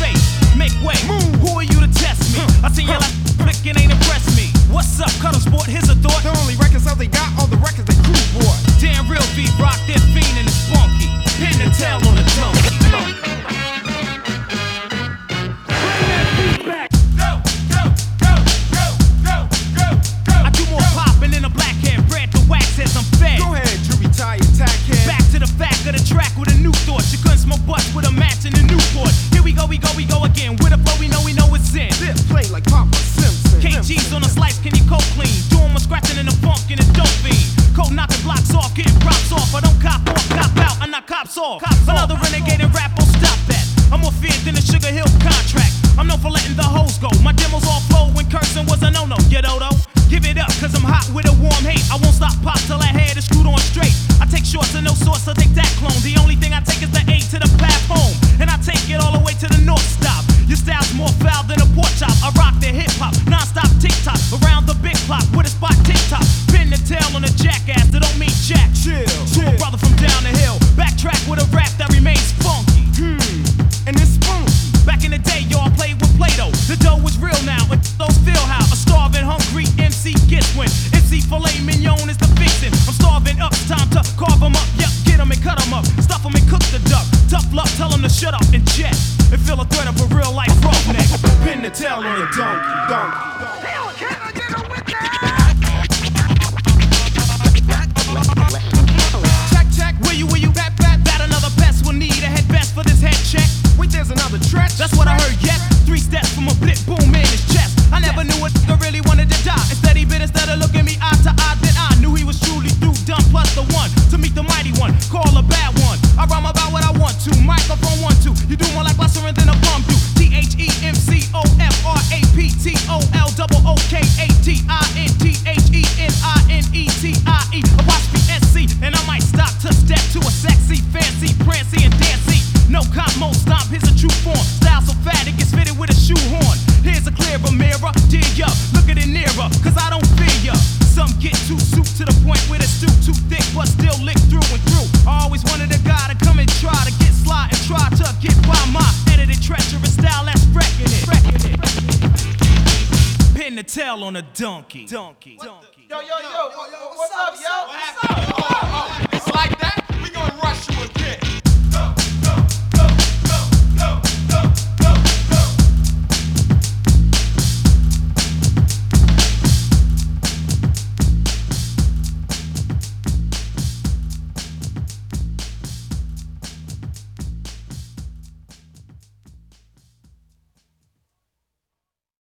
face. Make way, who are you to test me? I seen your last flickin' ain't impressed me. What's up, Cuddle Sport? Here's a thought. The only records out they got all the records they crew bought. Damn real beat rock, they're fiendin' and funky. Pin the tail on the donkey. I do more poppin' than a black hair, bread to wax as I'm fed. Go ahead, you retire, tack head. Back to the fact of the track with a new thought. You couldn't smoke butts with a match in the Newport. Here we go again. With a flow we know it's in. This play like Papa Simpson. KG's on a slice, can you cold clean? Doing my scratching in the funk and the dope fiend. Cold knocking blocks off, getting props off. I don't cop off, cop out, I knock cops off. Another renegade and rap, oh stop that. I'm more feared than a Sugar Hill contract. I'm known for letting the hoes go. My demos all flow when cursing was a no-no. You know though? Give it up, cause I'm hot with a warm hate. I won't stop pop till I head is screwed on straight. I take shorts and no sorts, so take that clone. The only thing I take is the A to the path home. And I take it all the way to the north stop. Your style's more foul than a pork chop. I rock the hip-hop, non-stop tick-tock. Around the big clock with a spot tick-tock. Pin the tail on a jackass that don't mean jack. Chill, To a brother from down the hill. Backtrack with a rap that remains funky. And it's funky. Back in the day, y'all played with Play-Doh. The dough is real now, and those feel how a starving, hungry MC gets when MC filet mignon is the fixin'. I'm starving up, it's time to carve 'em up. Yep, get 'em and cut 'em up. Stuff 'em and cook the duck. Tough luck, tell 'em to shut up and jet. And feel a threat of a real life roughneck. Pin the tail on a donkey. Check, where you, bat, that another pest will need a head vest for this head check. Wait, there's another stretch. That's what I heard yet. 3 steps from a blit boom in his chest. I never knew a nigga really wanted to die. Instead of looking me eye to eye, then I knew he was truly through, done plus the one to meet the mighty one, call a bad one. I rhyme about what I want to, microphone 1, 2. You do more like Lesser than a bum do. THEMCOFRAPTOKATINETIENESC. And I might stop to step to a sexy, fancy, prancy, and dancy. No cop, mo stomp, here's a true form. Style so fat it gets fitted with a shoehorn. Here's a clearer mirror, dear ya, look at it nearer, cause I don't fear ya. Some get too soup to the point where the stew too thick, but still lick through and through. I always wanted a guy to come and try to get sly and try to get by my edited treacherous style that's wrecking it. Pin the tail on a donkey. Yo, what's up, yo?